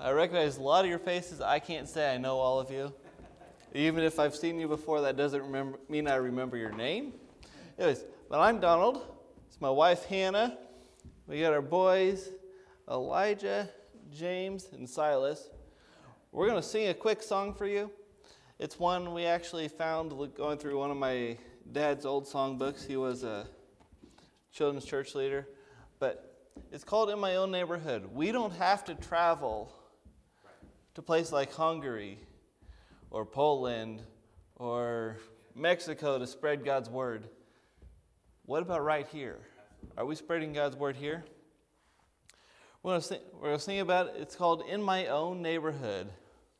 I recognize a lot of your faces. I can't say I know all of you. Even if I've seen you before, that doesn't mean I remember your name. Anyways, but I'm Donald. It's my wife, Hannah. We got our boys, Elijah, James, and Silas. We're going to sing a quick song for you. It's one we actually found going through one of my dad's old songbooks. He was a children's church leader. But it's called In My Own Neighborhood. We don't have to travel to places like Hungary or Poland or Mexico to spread God's word. What about right here? Are we spreading God's word here? We're going to sing about it. It's called In My Own Neighborhood.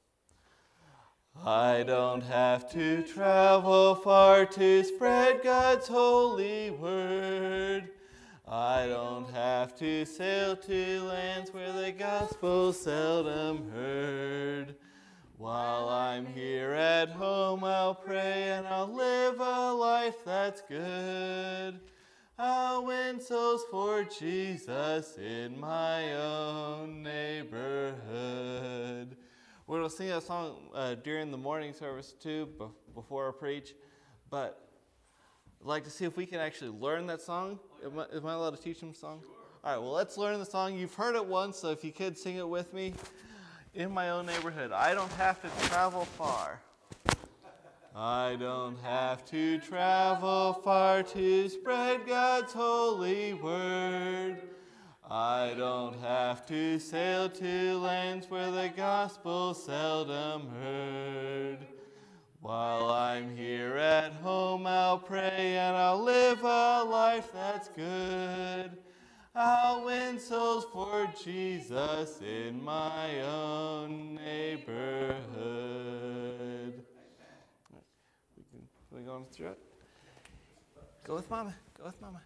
I don't have to travel far to spread God's holy word. I don't have to sail to lands where the gospel's seldom heard. While I'm here at home, I'll pray and I'll live a life that's good. I'll win souls for Jesus in my own neighborhood. We're going to sing that song during the morning service too, before I preach. But I'd like to see if we can actually learn that song. Am I allowed to teach them the song? Sure. All right, well, let's learn the song. You've heard it once, so if you could sing it with me. In my own neighborhood. I don't have to travel far. I don't have to travel far to spread God's holy word. I don't have to sail to lands where the gospel's seldom heard. While I'm here at home, I'll pray and I'll live a life that's good. I'll win souls for Jesus in my own neighborhood. Can we go on through it? Go with Mama. Go with Mama.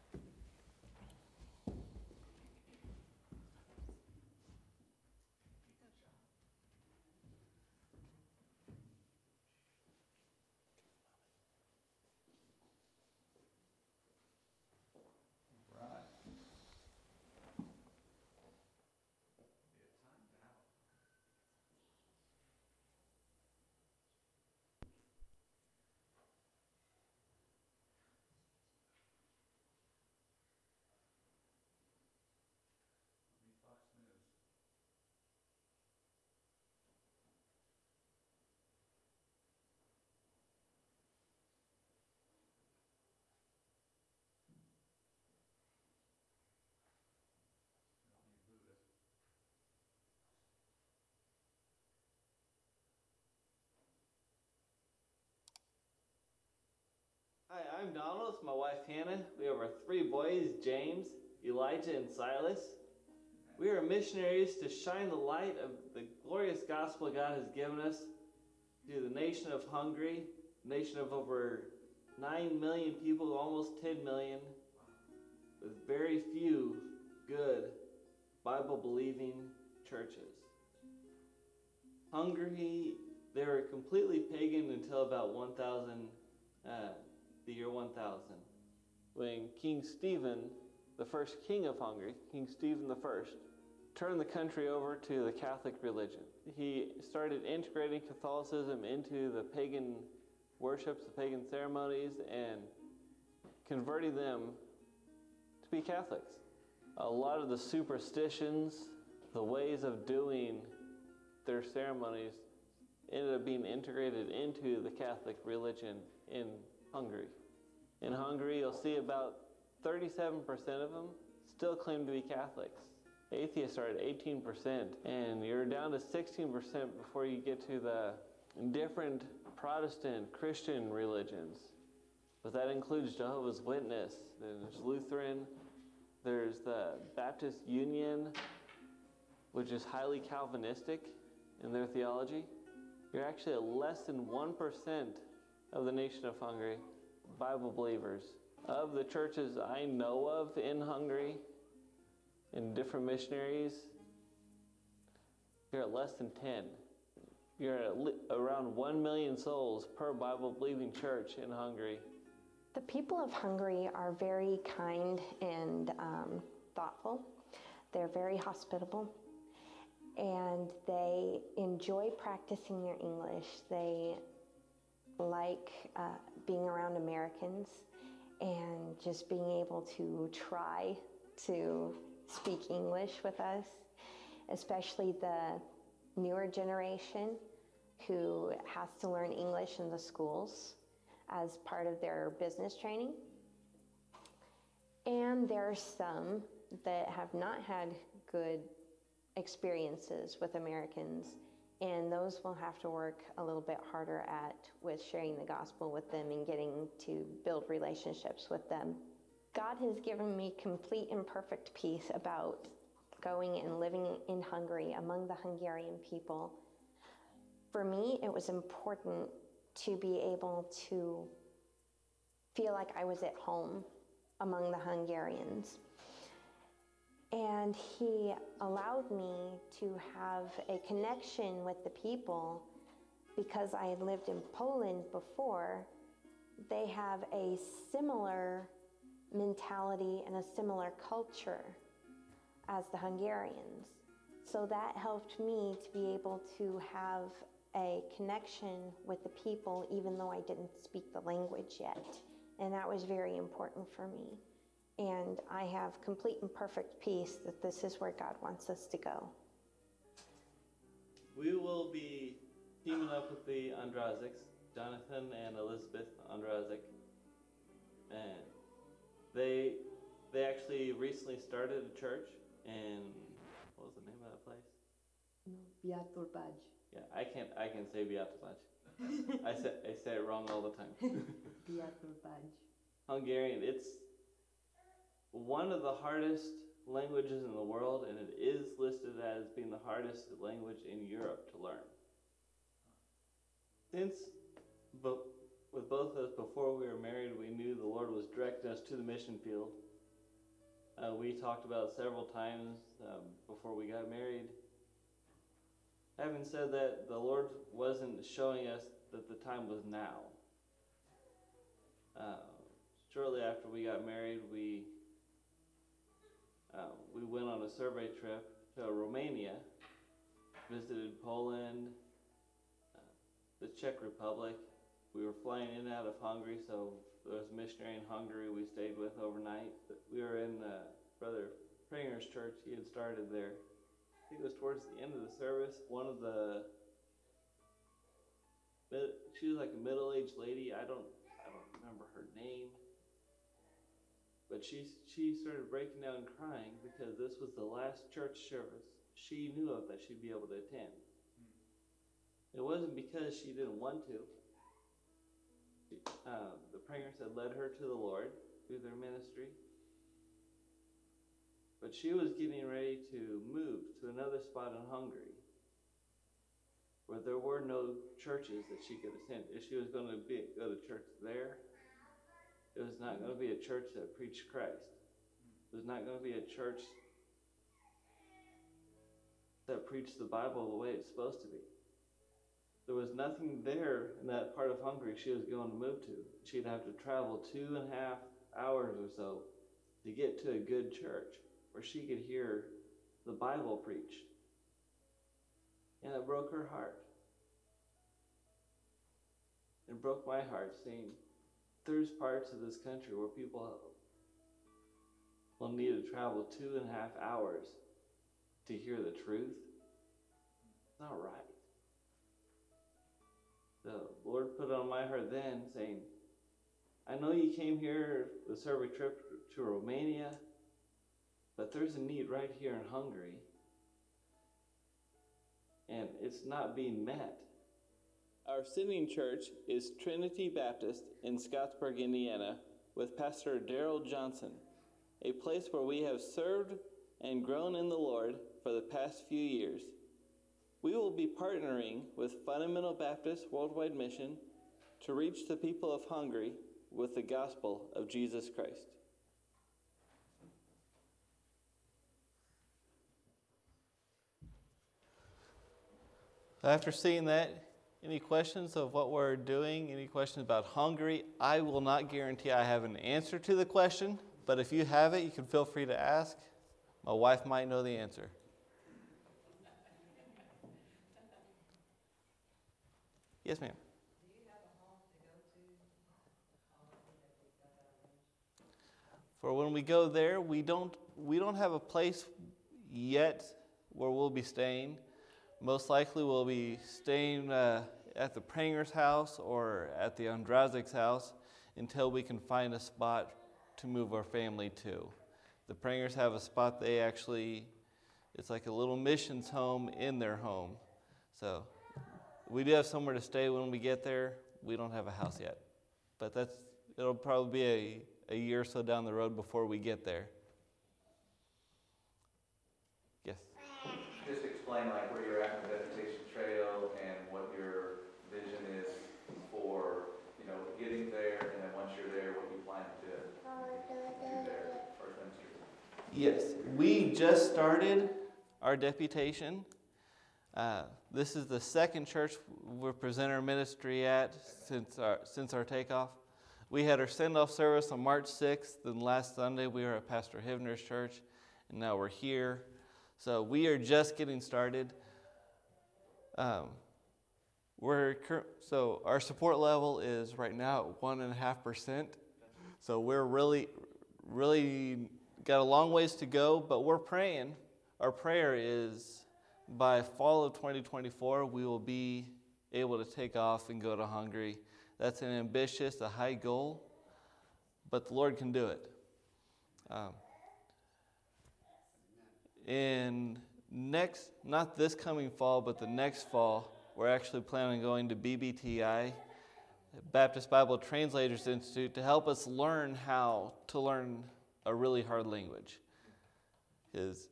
Hi, I'm Donald. It's my wife Hannah. We have our three boys, James, Elijah, and Silas. We are missionaries to shine the light of the glorious gospel God has given us to the nation of Hungary, a nation of over 9 million people, almost 10 million, with very few good Bible-believing churches. Hungary, they were completely pagan until about the year 1000, when King Stephen, the first king of Hungary, King Stephen I, turned the country over to the Catholic religion. He started integrating Catholicism into the pagan worships, the pagan ceremonies, and converting them to be Catholics. A lot of the superstitions, the ways of doing their ceremonies ended up being integrated into the Catholic religion in Hungary. In Hungary, you'll see about 37% of them still claim to be Catholics. Atheists are at 18%, and you're down to 16% before you get to the different Protestant Christian religions. But that includes Jehovah's Witness, there's Lutheran, there's the Baptist Union, which is highly Calvinistic in their theology. You're actually at less than 1% of the nation of Hungary, Bible believers. Of the churches I know of in Hungary, in different missionaries, you're at less than 10. You're at around 1 million souls per Bible-believing church in Hungary. The people of Hungary are very kind and thoughtful. They're very hospitable. and they enjoy practicing their English. They like being around Americans and just being able to try to speak English with us, especially the newer generation who has to learn English in the schools as part of their business training. And there are some that have not had good experiences with Americans, and those will have to work a little bit harder at with sharing the gospel with them and getting to build relationships with them. God has given me complete and perfect peace about going and living in Hungary among the Hungarian people. For me, it was important to be able to feel like I was at home among the Hungarians. And He allowed me to have a connection with the people because I had lived in Poland before. They have a similar mentality and a similar culture as the Hungarians. So that helped me to be able to have a connection with the people even though I didn't speak the language yet. And that was very important for me. And I have complete and perfect peace that this is where God wants us to go. We will be teaming up with the Andrazics, Jonathan and Elizabeth Andrazik, and they actually recently started a church in, what was the name of that place? Biatolpágy. Yeah, I can say Biatolpágy. I say it wrong all the time. Biatolpágy. Hungarian, it's one of the hardest languages in the world, and it is listed as being the hardest language in Europe to learn. With both of us, before we were married, we knew the Lord was directing us to the mission field. We talked about it several times before we got married. Having said that, the Lord wasn't showing us that the time was now. Shortly after we got married, we went on a survey trip to Romania, visited Poland, the Czech Republic. We were flying in and out of Hungary, so there was a missionary in Hungary we stayed with overnight. We were in Brother Pringer's church. He had started there. I think it was towards the end of the service. She was like a middle-aged lady. I don't remember her name. But she started breaking down and crying because this was the last church service she knew of that she'd be able to attend. It wasn't because she didn't want to. The Pringers had led her to the Lord through their ministry. But she was getting ready to move to another spot in Hungary where there were no churches that she could attend. If she was going to go to church there, it was not going to be a church that preached Christ. It was not going to be a church that preached the Bible the way it's supposed to be. There was nothing there in that part of Hungary she was going to move to. She'd have to travel 2.5 hours or so to get to a good church where she could hear the Bible preached. And it broke her heart. It broke my heart seeing there's parts of this country where people will need to travel 2.5 hours to hear the truth. It's not right. The Lord put it on my heart then, saying, I know you came here the survey trip to Romania, but there's a need right here in Hungary, and it's not being met. Our sending church is Trinity Baptist in Scottsburg, Indiana, with Pastor Darrell Johnson, a place where we have served and grown in the Lord for the past few years. We will be partnering with Fundamental Baptist Worldwide Mission to reach the people of Hungary with the gospel of Jesus Christ. After seeing that, any questions of what we're doing? Any questions about Hungary? I will not guarantee I have an answer to the question, but if you have it, you can feel free to ask. My wife might know the answer. Yes, ma'am. For when we go there, we don't have a place yet where we'll be staying. Most likely we'll be staying at the Pranger's house or at the Andrazik's house until we can find a spot to move our family to. The Prangers have a spot it's like a little missions home in their home. So we do have somewhere to stay when we get there. We don't have a house yet. But it'll probably be a year or so down the road before we get there. Yes? Just explain like where you're at in the Deputation Trail and what your vision is for, getting there, and then once you're there, what you plan to do there for ministry. Yes, we just started our deputation. This is the second church we present our ministry at since our takeoff. We had our send-off service on March 6th, and last Sunday we were at Pastor Hivner's church, and now we're here. So we are just getting started. So our support level is right now at 1.5%. So we're really got a long ways to go, but we're praying. Our prayer is by fall of 2024, we will be able to take off and go to Hungary. That's an ambitious, a high goal, but the Lord can do it. Not this coming fall, but the next fall, we're actually planning on going to BBTI, Baptist Bible Translators Institute, to help us learn how to learn a really hard language. Because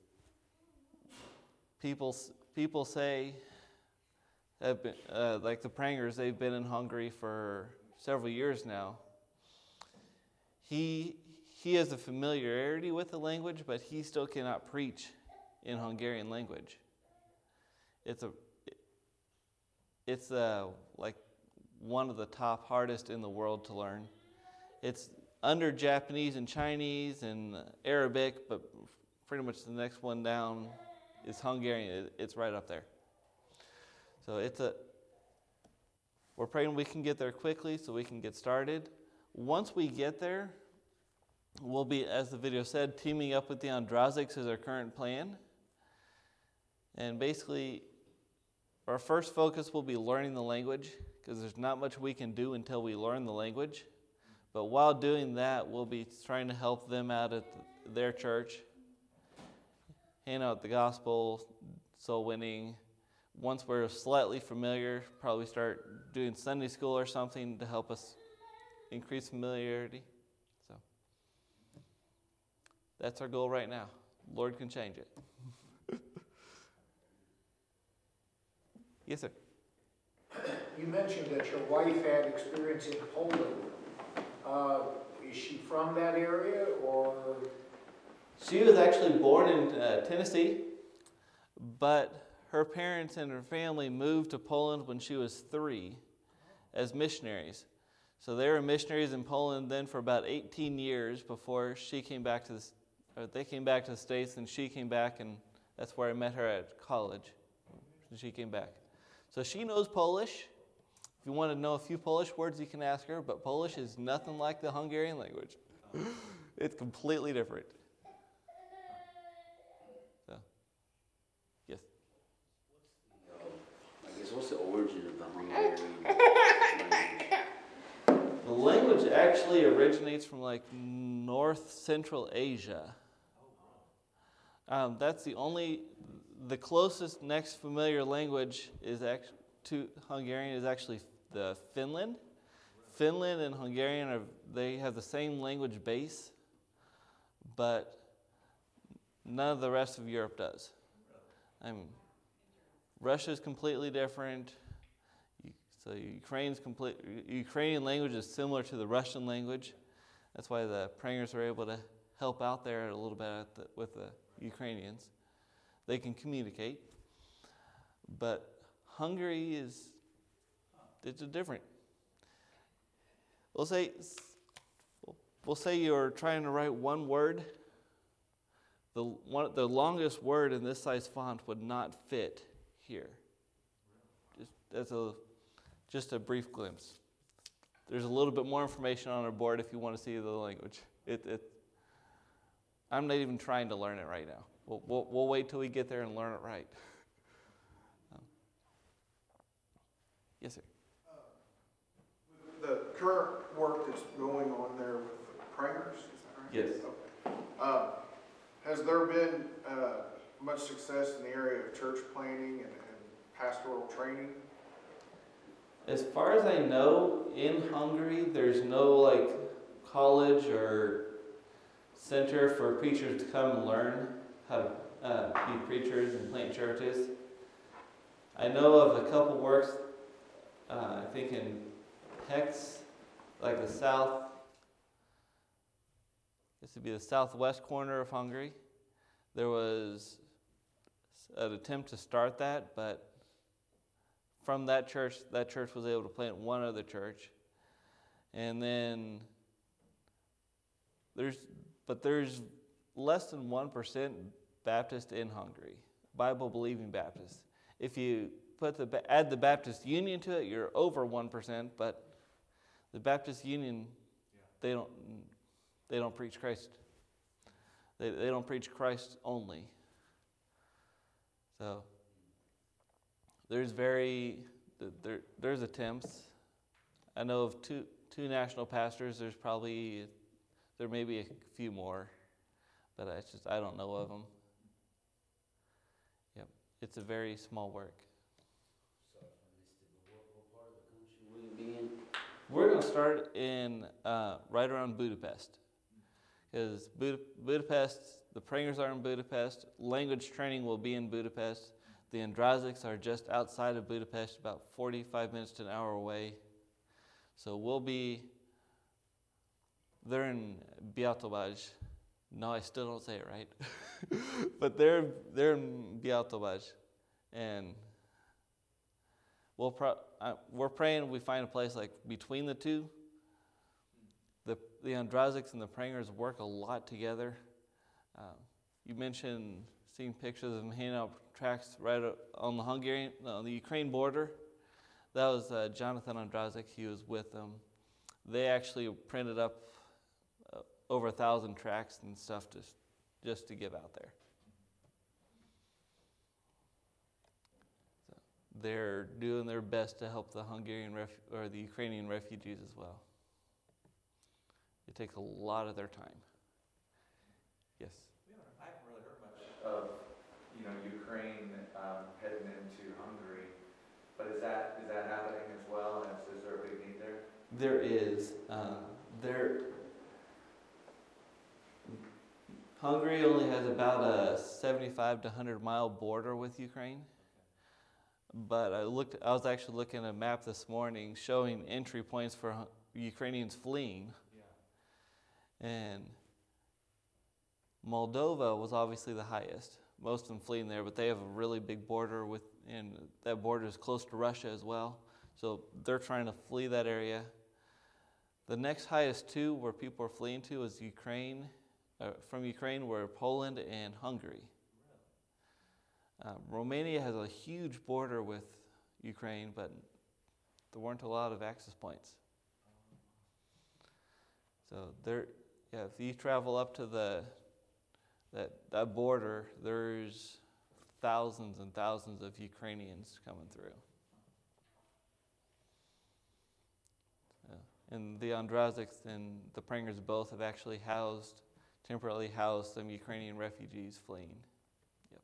people say, like the Prangers, they've been in Hungary for several years now. He has a familiarity with the language, but he still cannot preach in Hungarian language. It's like one of the top hardest in the world to learn. It's under Japanese and Chinese and Arabic, but pretty much the next one down is Hungarian. It's right up there. So we're praying we can get there quickly so we can get started. Once we get there, we'll be, as the video said, teaming up with the Andraziks is our current plan. And basically, our first focus will be learning the language, because there's not much we can do until we learn the language. But while doing that, we'll be trying to help them out at their church, hand out the gospel, soul winning. Once we're slightly familiar, probably start doing Sunday school or something to help us increase familiarity. So that's our goal right now. Lord can change it. Yes, sir. You mentioned that your wife had experience in Poland. Is she from that area, or? She was actually born in Tennessee, but her parents and her family moved to Poland when she was 3 as missionaries. So they were missionaries in Poland then for about 18 years before they came back to the States, and she came back, and that's where I met her at college. And she came back. So she knows Polish. If you want to know a few Polish words, you can ask her, but Polish is nothing like the Hungarian language. It's completely different. So, yes? What's the origin of the Hungarian language? The language actually originates from like North Central Asia. That's the closest next familiar language to Hungarian is actually the Finland. Finland and Hungarian they have the same language base, but none of the rest of Europe does. Russia is completely different. So Ukrainian language is similar to the Russian language. That's why the Prangers are able to help out there a little bit with the Ukrainians. They can communicate. But Hungary it's different. We'll say you're trying to write one word. The longest word in this size font would not fit here. just a brief glimpse. There's a little bit more information on our board if you want to see the language. I'm not even trying to learn it right now. We'll wait till we get there and learn it right. Yes, sir. The current work that's going on there with the prayers, is that right? Yes. Okay. Has there been much success in the area of church planting and pastoral training? As far as I know, in Hungary, there's no college or center for preachers to come and learn how to be preachers and plant churches. I know of a couple works, I think in Hex, like the south, this would be the southwest corner of Hungary. There was an attempt to start that, but from that church was able to plant one other church. And then there's less than 1% Baptist in Hungary, Bible-believing Baptists. If you add the Baptist Union to it, you're over 1%, but the Baptist Union, they don't preach Christ. They don't preach Christ only. So there's attempts. I know of two national pastors. There may be a few more, but I don't know of them. Yep, it's a very small work. What part of the country will you be in? We're going to start in right around Budapest, because Budapest, the prayers are in Budapest. Language training will be in Budapest. The Andrazics are just outside of Budapest, about 45 minutes to an hour away. So they're in Biatovaj. No, I still don't say it right. But they're in Biatovaj. And we're praying we find a place between the two. The Andrazics and the Prangers work a lot together. You mentioned seeing pictures of them handing out tracts right on the Ukraine border. That was Jonathan Andrazik. He was with them. They actually printed up over 1,000 tracts and stuff just to give out there. So they're doing their best to help the the Ukrainian refugees as well. It takes a lot of their time. Yes. I haven't really heard much of Ukraine heading into Hungary, but is that happening as well? Is there a big need there? There is. Hungary only has about a 75 to 100 mile border with Ukraine. But I was actually looking at a map this morning showing entry points for Ukrainians fleeing. Yeah. And Moldova was obviously the highest. Most of them fleeing there, but they have a really big border and that border is close to Russia as well. So they're trying to flee that area. The next highest two where people are fleeing to is from Ukraine were Poland and Hungary. Romania has a huge border with Ukraine, but there weren't a lot of access points. So if you travel up to that border, there's thousands and thousands of Ukrainians coming through. And the Andrazics and the Prangers both have actually temporarily housed some Ukrainian refugees fleeing. Yep.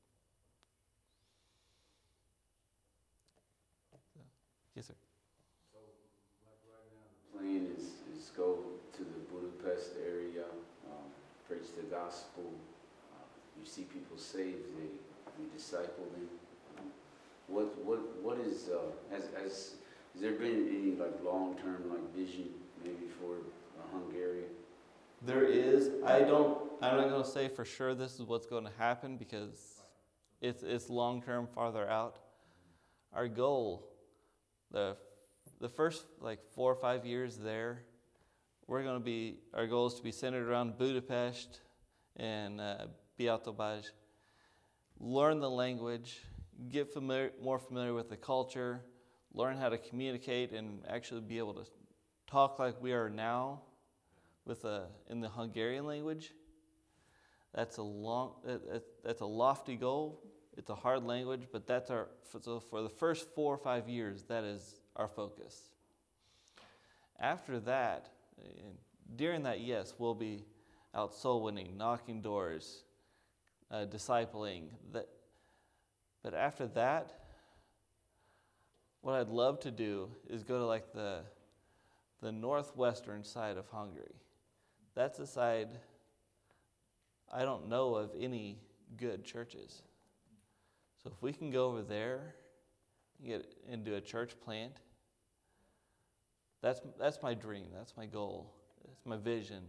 Yes, sir. So, right now, the plan is go to the Budapest area, preach the gospel. You see people saved, you disciple them. What is has there been any long-term vision maybe for Hungary? There is. I'm not going to say for sure this is what's going to happen because it's long-term, farther out. Our goal, the first 4 or 5 years there, our goal is to be centered around Budapest and Biatovaj. Learn the language, get more familiar with the culture, learn how to communicate and actually be able to talk like we are now in the Hungarian language. That's a lofty goal. It's a hard language, but so for the first 4 or 5 years, that is our focus. After that, during that, yes, we'll be out soul winning, knocking doors, discipling. But after that, what I'd love to do is go to like the northwestern side of Hungary. That's the side I don't know of any good churches. So if we can go over there, get into a church plant, that's my dream, that's my goal, that's my vision.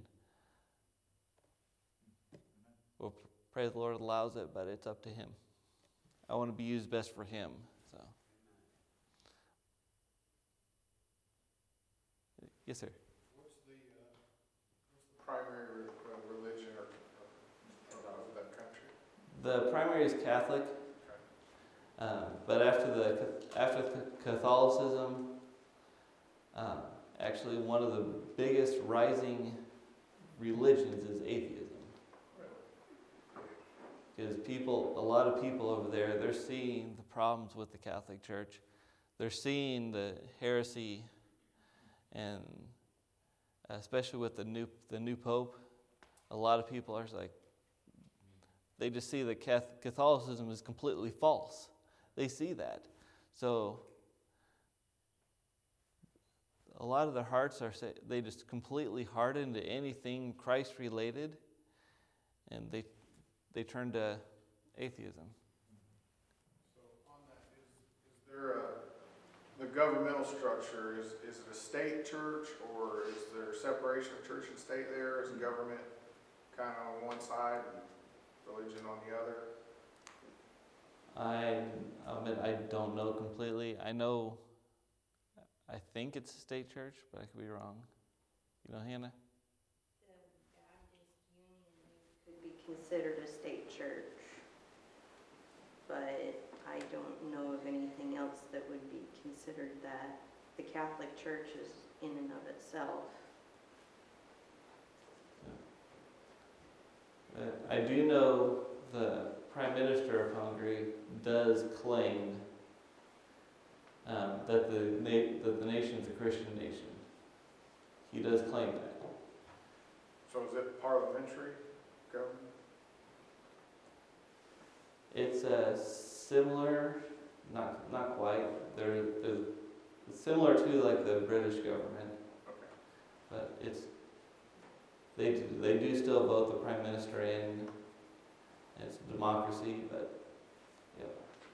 We'll pray the Lord allows it, but it's up to Him. I want to be used best for Him. So, yes, sir. What's the primary religion of that country? The primary is Catholic, but after Catholicism, actually one of the biggest rising religions is atheism. Because a lot of people over there, they're seeing the problems with the Catholic Church. They're seeing the heresy, and especially with the new Pope, a lot of people are like, they just see that Catholicism is completely false. They see that. So a lot of their hearts they just completely harden to anything Christ-related, and they turn to atheism. So on that, is there the governmental structure, is it a state church, or is there separation of church and state there? Is the government kind of on one side and religion on the other? I'll admit I don't know completely. I think it's a state church, but I could be wrong. You know, Hannah? The Baptist Union could be considered a state church, but I don't know of anything else that would be considered that. The Catholic Church is in and of itself. I do know the Prime Minister of Hungary does claim that the nation is a Christian nation. He does claim that. So is it parliamentary government? It's similar, not quite. They're similar to like the British government, Okay. but they do still vote the Prime Minister in. It's a democracy, but yeah.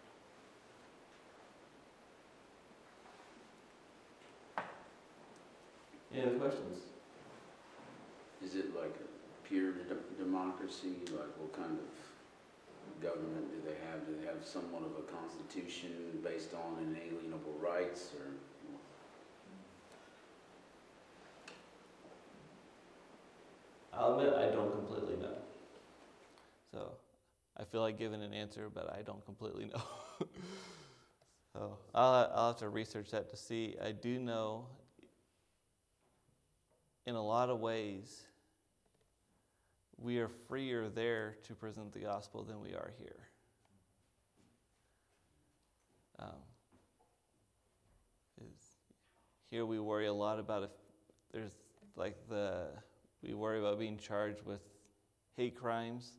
Any other questions? Is it like a pure democracy? Like what kind of government do they have? Do they have somewhat of a constitution based on inalienable rights, or? I'll admit I don't completely know. So I feel like giving an answer, but I don't completely know. So I'll have to research that to see. I do know in a lot of ways we are freer there to present the gospel than we are here. Here we worry a lot about if there's like we worry about being charged with hate crimes.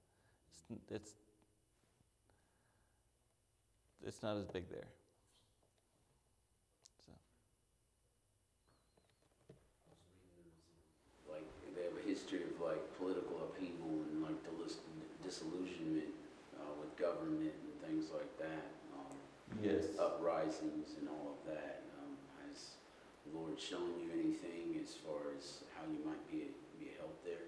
It's not as big there. So. Like they have a history of like political upheaval and like disillusionment with government and things like that. Yes. Uprisings and all of that. Has the Lord shown you anything as far as how you might be helped there?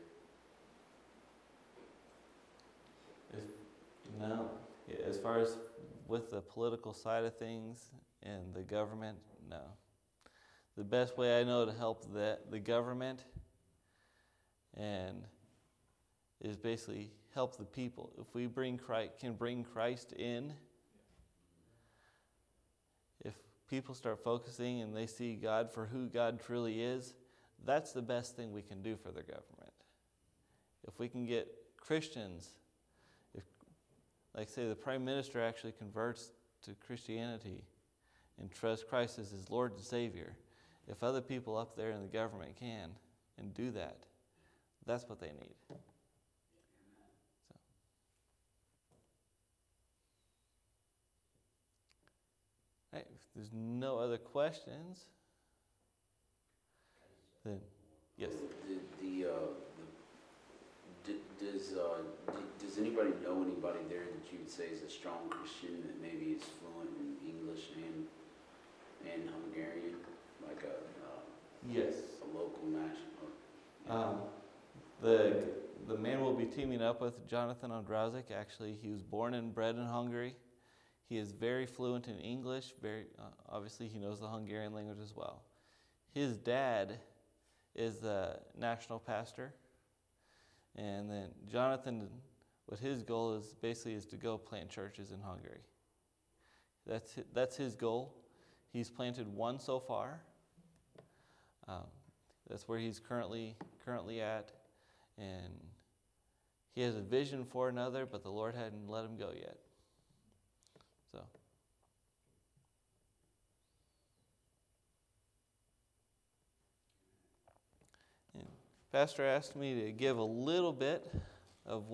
No. Yeah, as far as with the political side of things and the government, no. The best way I know to help the government and is basically help the people. If we can bring Christ in, people start focusing and they see God for who God truly is, that's the best thing we can do for the government. If we can get Christians, if, like say the Prime Minister actually converts to Christianity and trusts Christ as his Lord and Savior, if other people up there in the government can and do that, that's what they need. So. All right, if there's no other questions, then yes. Does anybody know anybody there that you would say is a strong Christian that maybe is fluent in English and Hungarian, like Yes. a local national? The man we'll be teaming up with, Jonathan Ondrazik, actually, he was born and bred in Hungary. He is very fluent in English. Obviously, he knows the Hungarian language as well. His dad is the national pastor. And then Jonathan, what his goal is basically is to go plant churches in Hungary. That's his goal. He's planted one so far. That's where he's currently at, and he has a vision for another, but the Lord hadn't let him go yet. So. And Pastor asked me to give a little bit of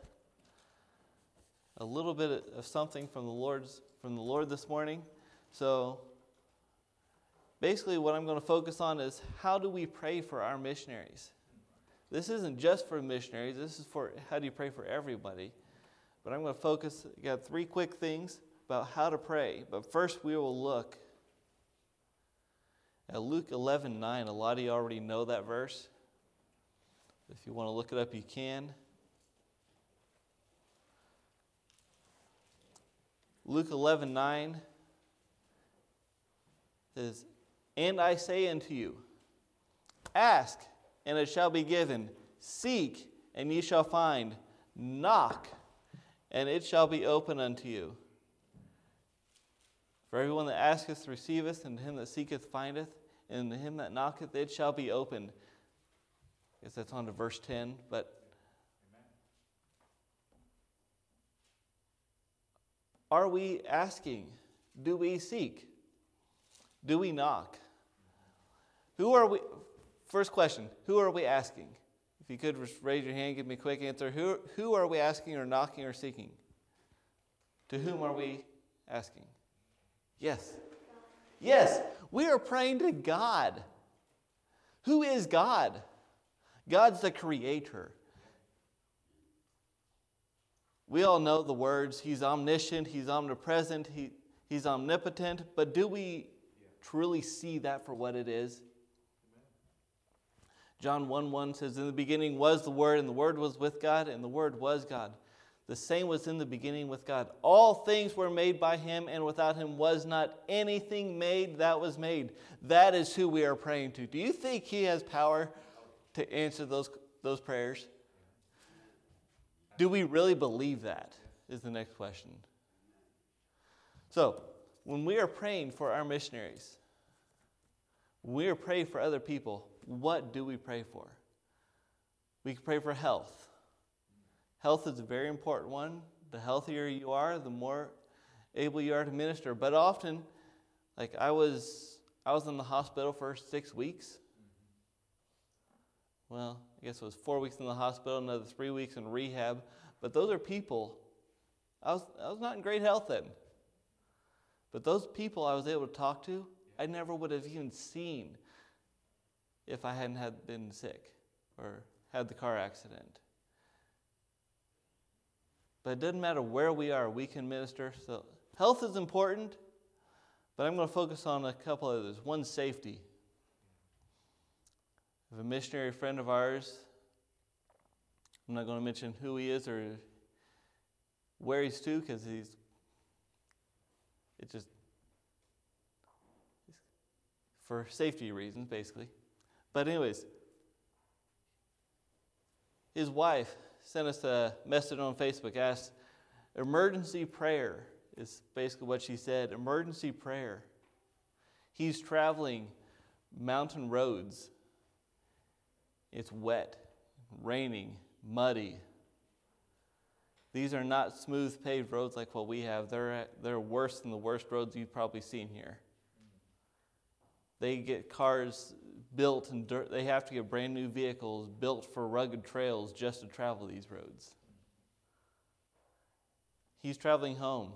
something from the Lord this morning. So basically what I'm going to focus on is how do we pray for our missionaries? This isn't just for missionaries, this is for how do you pray for everybody. But I'm going to focus, got 3 quick things about how to pray. But first we will look at Luke 11:9. A lot of you already know that verse. If you want to look it up, you can. Luke 11:9 says, "And I say unto you, ask, and it shall be given. Seek, and ye shall find. Knock, and it shall be open unto you. For everyone that asketh receiveth, and to him that seeketh findeth, and to him that knocketh it shall be opened." I guess that's on to verse 10, but are we asking? Do we seek? Do we knock? Who are we? First question, who are we asking? If you could just raise your hand, give me a quick answer. Who are we asking or knocking or seeking? To whom are we asking? Yes. Yes, we are praying to God. Who is God? God's the creator. We all know the words, He's omniscient, He's omnipresent, He's omnipotent, but do we truly see that for what it is? John 1:1 says, "In the beginning was the Word, and the Word was with God, and the Word was God. The same was in the beginning with God. All things were made by Him, and without Him was not anything made that was made." That is who we are praying to. Do you think He has power to answer those prayers? Do we really believe that? Is the next question. So, when we are praying for our missionaries, when we are praying for other people, what do we pray for? We can pray for health. Health is a very important one. The healthier you are, the more able you are to minister. But often, like I was in the hospital for 6 weeks. Well, I guess it was 4 weeks in the hospital, another 3 weeks in rehab. But those are people, I was not in great health then. But those people I was able to talk to, I never would have even seen if I hadn't been sick or had the car accident. But it doesn't matter where we are, we can minister. So health is important, but I'm going to focus on a couple others. One, safety. If a missionary friend of ours, I'm not going to mention who he is or where he's to, because it's for safety reasons, basically. But anyways, his wife sent us a message on Facebook, asked, emergency prayer is basically what she said, emergency prayer. He's traveling mountain roads. It's wet, raining, muddy. These are not smooth paved roads like what we have. They're worse than the worst roads you've probably seen here. They get cars built and they have to get brand new vehicles built for rugged trails just to travel these roads. He's traveling home.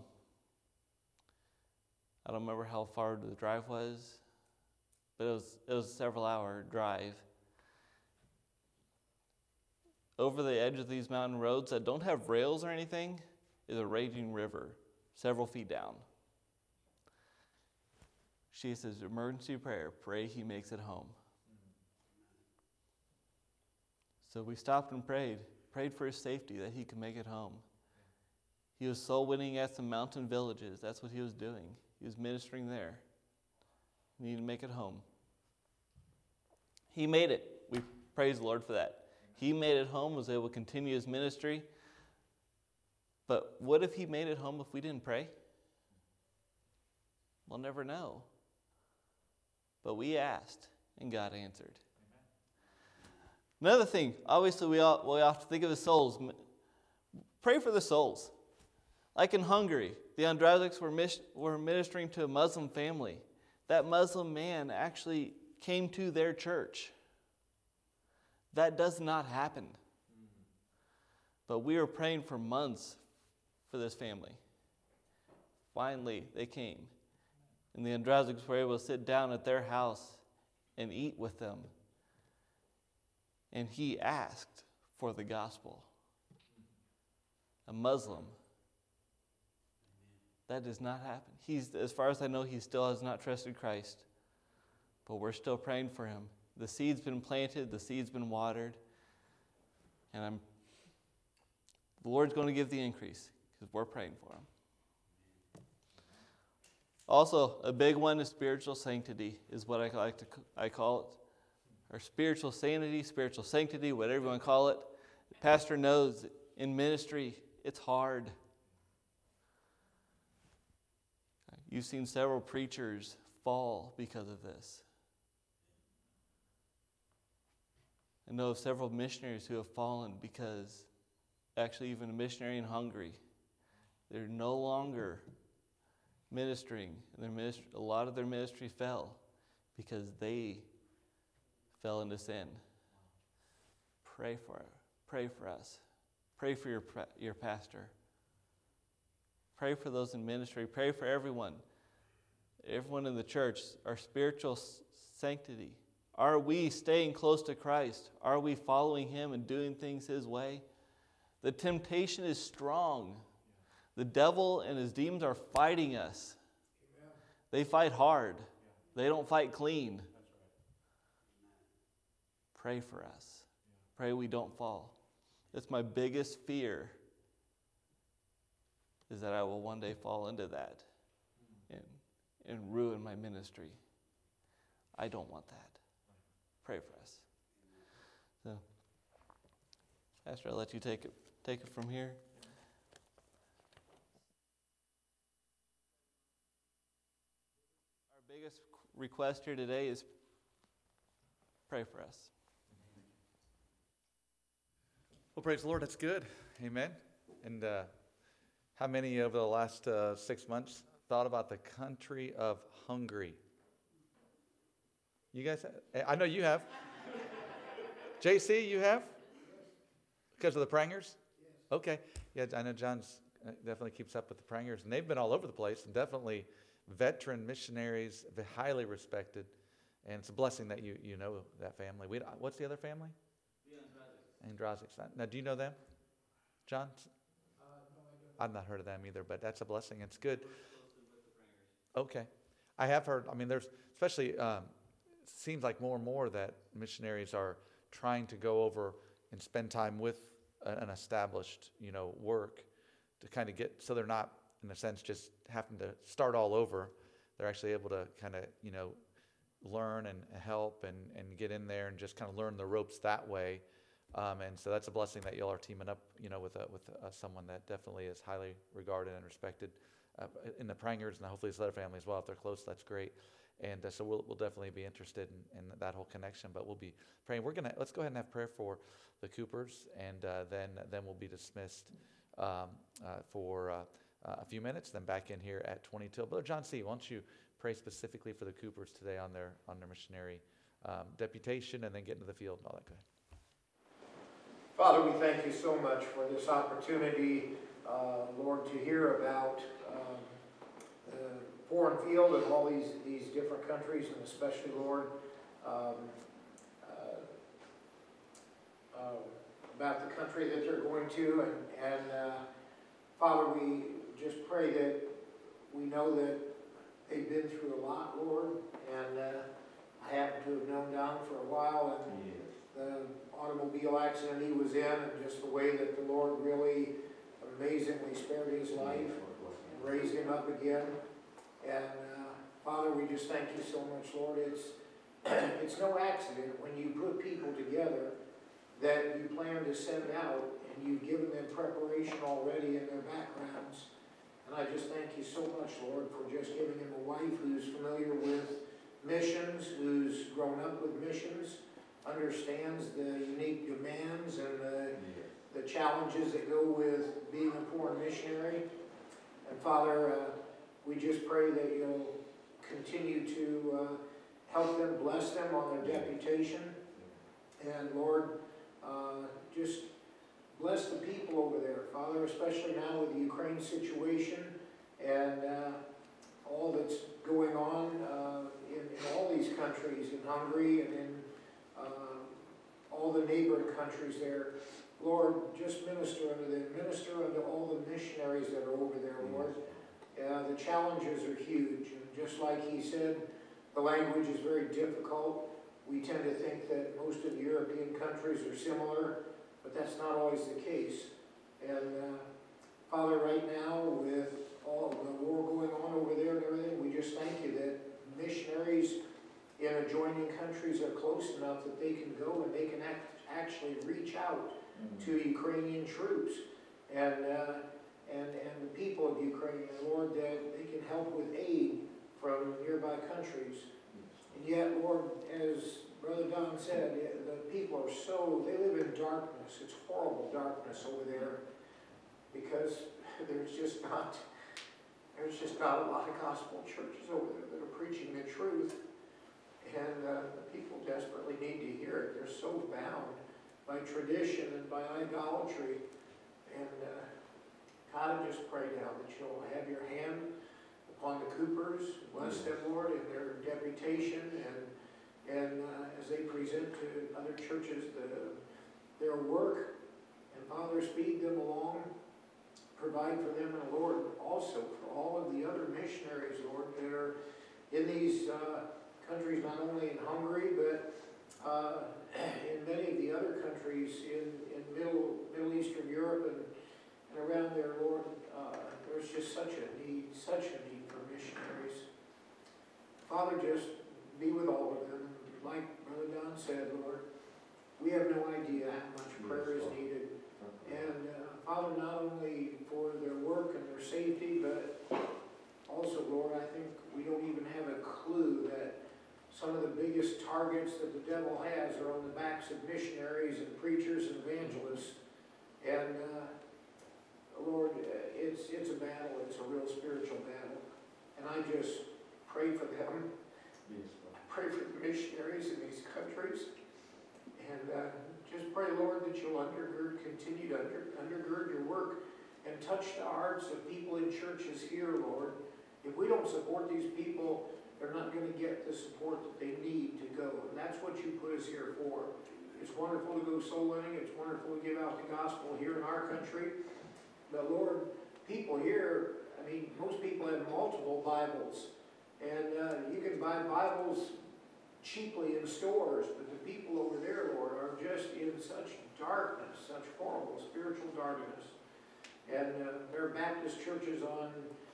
I don't remember how far the drive was, but it was a several-hour drive. Over the edge of these mountain roads that don't have rails or anything is a raging river, several feet down. She says, emergency prayer, pray he makes it home. So we stopped and prayed for his safety, that he could make it home. He was soul winning at some mountain villages. That's what he was doing. He was ministering there. He needed to make it home. He made it. We praise the Lord for that. He made it home, was able to continue his ministry. But what if he made it home if we didn't pray? We'll never know. But we asked, and God answered. Another thing, obviously we have to think of the souls. Pray for the souls. Like in Hungary, the Andrazics were ministering to a Muslim family. That Muslim man actually came to their church. That does not happen. But we were praying for months for this family. Finally, they came. And the Andrazics were able to sit down at their house and eat with them. And he asked for the gospel. A Muslim. That does not happen. As far as I know, he still has not trusted Christ. But we're still praying for him. The seed's been planted, the seed's been watered. And the Lord's going to give the increase because we're praying for him. Also, a big one is spiritual sanctity, is what I call it. Or spiritual sanity, spiritual sanctity, whatever you want to call it. The pastor knows in ministry, it's hard. You've seen several preachers fall because of this. I know of several missionaries who have fallen because, actually even a missionary in Hungary, they're no longer ministering. A lot of their ministry fell because they fell into sin. Pray for us. Pray for your pastor. Pray for those in ministry. Pray for everyone in the church, our spiritual sanctity. Are we staying close to Christ? Are we following him and doing things his way? The temptation is strong. The devil and his demons are fighting us. Amen. They fight hard. They don't fight clean. Pray for us. Pray we don't fall. That's my biggest fear, is that I will one day fall into that and ruin my ministry. I don't want that. Pray for us. So, Pastor, I'll let you take it from here. Our biggest request here today is pray for us. Well, praise the Lord. That's good. Amen. And how many over the last 6 months thought about the country of Hungary? You guys, I know you have. JC, you have? Because of the prangers? Okay. Yeah, I know John's definitely keeps up with the prangers, and they've been all over the place, and definitely veteran missionaries, highly respected, and it's a blessing that you know that family. What's the other family? The Andrazics. Now, do you know them, John? No, I don't. I've not heard of them either, but that's a blessing. It's good. Okay. I have heard, there's, especially, seems like more and more that missionaries are trying to go over and spend time with an established, work to kind of get, so they're not, in a sense, just having to start all over. They're actually able to kind of, learn and help and get in there and just kind of learn the ropes that way. And so that's a blessing that y'all are teaming up, with someone that definitely is highly regarded and respected. in the Prangers and hopefully this other family as well. If they're close, that's great. And so we'll definitely be interested in that whole connection. But we'll be praying. Let's go ahead and have prayer for the Coopers, and then we'll be dismissed for a few minutes. Then back in here at 20 till. Brother John C., why don't you pray specifically for the Coopers today on their missionary deputation, and then get into the field and all that good. Father, we thank you so much for this opportunity, Lord, to hear about the foreign field and all these different countries, and especially, Lord, about the country that they're going to. And Father, we just pray that we know that they've been through a lot, Lord, and I happen to have known Don for a while, and the automobile accident he was in, and just the way that the Lord really amazingly spared his life and raised him up again. And Father, we just thank you so much, Lord. It's no accident when you put people together that you plan to send out, and you've given them preparation already in their backgrounds. And I just thank you so much, Lord, for just giving him a wife who's familiar with missions, who's grown up with missions, understands the unique demands and the challenges that go with being a foreign missionary. And Father, we just pray that you'll continue to help them, bless them on their deputation. And Lord, just bless the people over there, Father, especially now with the Ukraine situation and all that's going on in all these countries, in Hungary and in all the neighboring countries there. Lord, just minister unto them, minister unto all the missionaries that are over there, Lord. The challenges are huge, and just like he said, the language is very difficult. We tend to think that most of the European countries are similar, but that's not always the case. And Father, right now, with all the war going on over there and everything, we just thank you that missionaries in adjoining countries are close enough that they can go and they can actually reach out to Ukrainian troops and the people of Ukraine, and Lord, that they can help with aid from nearby countries. And yet, Lord, as Brother Don said, the people are they live in darkness. It's horrible darkness over there, because there's just not a lot of gospel churches over there that are preaching the truth. And the people desperately need to hear it. They're so bound by tradition and by idolatry. And God, I just pray now that you'll have your hand upon the Coopers. Bless them, Lord, in their deputation and as they present to other churches their work. And Father, speed them along. Provide for them, and Lord, also for all of the other missionaries, Lord, that are in these countries, not only in Hungary, but in many of the other countries in Middle Eastern Europe and around there, Lord. There's just such a need for missionaries. Father, just be with all of them. Like Brother Don said, Lord, we have no idea how much prayer is needed. And Father, not only for their work and their safety, but also, Lord, I think we don't even have a clue that some of the biggest targets that the devil has are on the backs of missionaries and preachers and evangelists. And Lord, it's a battle. It's a real spiritual battle. And I just pray for them. I pray for the missionaries in these countries. And just pray, Lord, that you'll continue to undergird your work and touch the hearts of people in churches here, Lord. If we don't support these people, they're not going to get the support that they need to go. And that's what you put us here for. It's wonderful to go soul winning. It's wonderful to give out the gospel here in our country. But Lord, people here, I mean, most people have multiple Bibles. And you can buy Bibles cheaply in stores, but the people over there, Lord, are just in such darkness, such horrible spiritual darkness. And there are Baptist churches on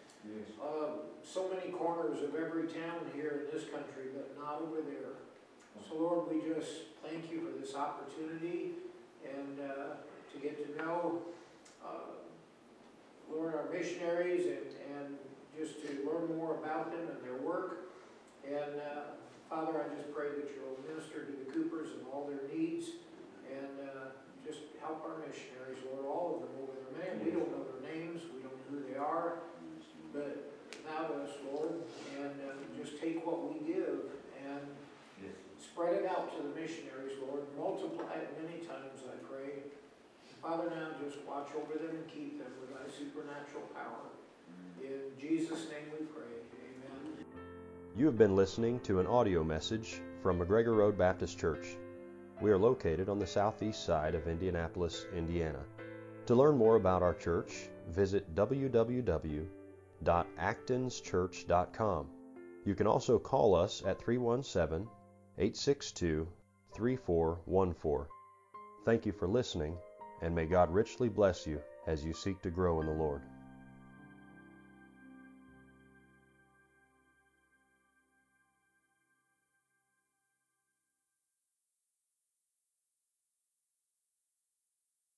so many corners of every town here in this country, but not over there. So Lord, we just thank you for this opportunity and to get to know, Lord, our missionaries and just to learn more about them and their work. And Father, I just pray that you'll minister to the Coopers and all their needs, and just help our missionaries, Lord, all of them over there. Man, we don't know their names, we don't know who they are, but thou dost, Lord, and just take what we give and spread it out to the missionaries, Lord. Multiply it many times, I pray. Father, now just watch over them and keep them with thy supernatural power. In Jesus' name we pray. Amen. You have been listening to an audio message from McGregor Road Baptist Church. We are located on the southeast side of Indianapolis, Indiana. To learn more about our church, visit www.actonschurch.com. You can also call us at 317-862-3414. Thank you for listening, and may God richly bless you as you seek to grow in the Lord.